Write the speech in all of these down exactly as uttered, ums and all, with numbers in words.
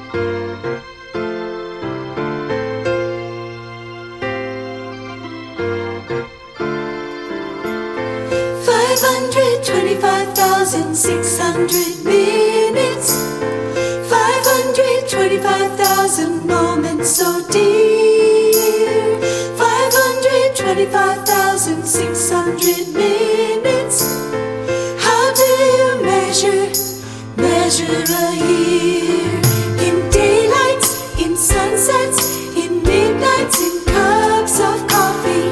Five hundred twenty-five thousand six hundred minutes, five hundred twenty-five thousand moments so dear, five hundred twenty-five thousand six hundred minutes. How do you measure, measure a year? In daylights, in sunsets, in midnights, in cups of coffee.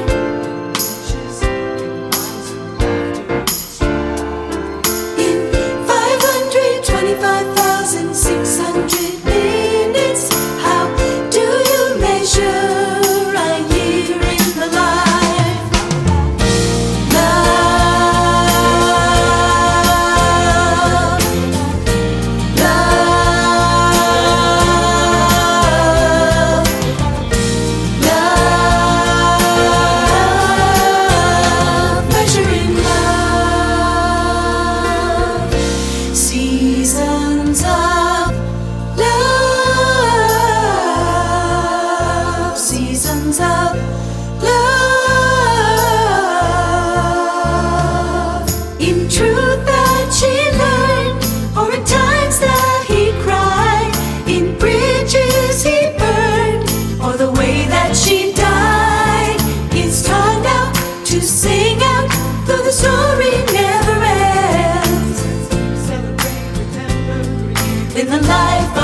twenty-five thousand six hundred minutes. How do you measure a year in the life? Love, love, love, measuring love. Seasons of love, seasons of love. In truth that she learned, or in times that he cried, in bridges he burned, or the way that she died. It's time now to sing out, though the story never ends. In the life